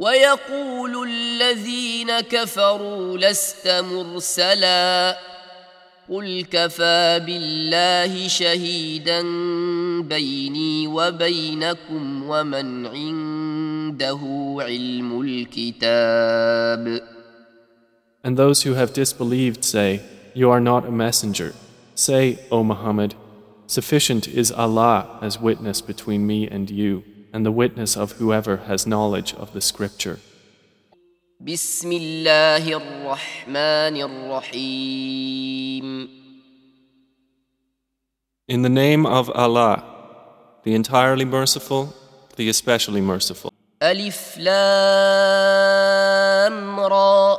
ويقول الذين كفروا لست مرسلا قل كفى بالله شهيدا بيني وبينكم ومن عنده علم الكتاب. And those who have disbelieved say, You are not a messenger. Say, O Muhammad, sufficient is Allah as witness between me and you, and the witness of whoever has knowledge of the scripture. بسم الله الرحمن الرحيم. In the name of Allah, the entirely merciful, the especially merciful. ألف لام را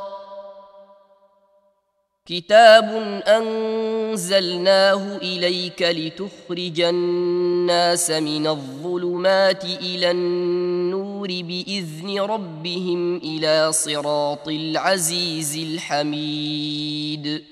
كتاب أنزلناه إليك لتخرج الناس من الظلمات إلى النور بإذن ربهم إلى صراط العزيز الحميد.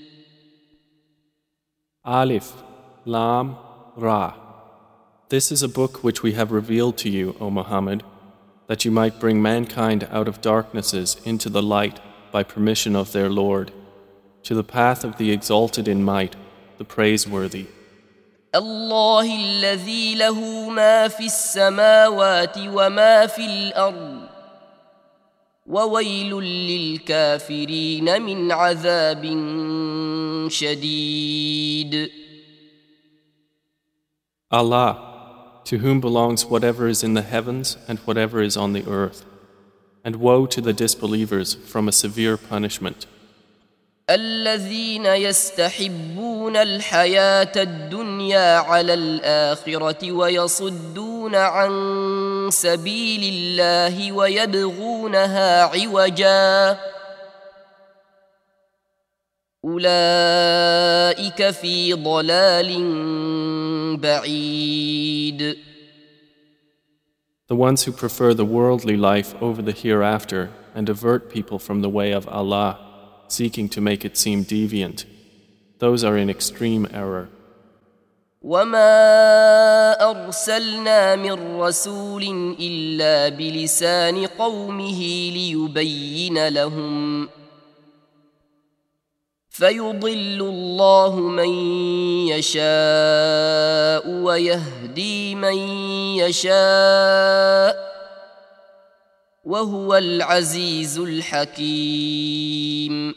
Alif, Lam, Ra. This is a book which we have revealed to you, O Muhammad, that you might bring mankind out of darknesses into the light by permission of their Lord, to the path of the exalted in might, the praiseworthy. الله الذي له ما في السماوات وما في الأرض وويل للكافرين من عذاب شديد. Allah, to whom belongs whatever is in the heavens and whatever is on the earth, and woe to the disbelievers from a severe punishment. الذين يستحبون الحياة الدنيا على الآخرة ويصدون عن سبيل الله ويبغونها عوجا أولئك في ضلال بعيد. The ones who prefer the worldly life over the hereafter and avert people from the way of Allah, seeking to make it seem deviant, those are in extreme error. وما أرسلنا من رسول إلا بلسان قومه ليبين لهم فيضل الله من يشاء ويهدي من يشاء وهو العزيز الحكيم.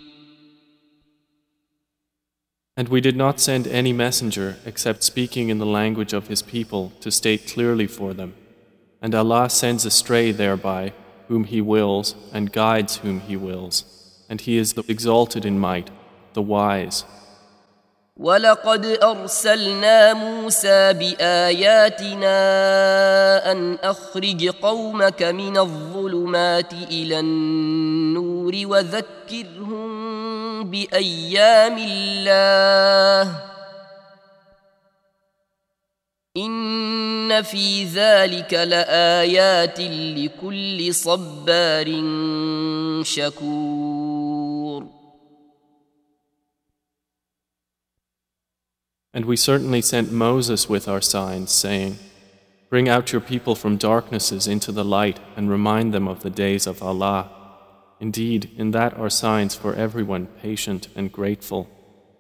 And we did not send any messenger except speaking in the language of his people to state clearly for them. And Allah sends astray thereby whom He wills and guides whom He wills. And He is the exalted in might, the wise. ولقد أرسلنا موسى بآياتنا أن أخرج قومك من الظلمات إلى النور وذكرهم بأيام الله إن في ذلك لآيات لكل صبار شكور. And we certainly sent Moses with our signs, saying, Bring out your people from darknesses into the light and remind them of the days of Allah. Indeed, in that are signs for everyone patient and grateful.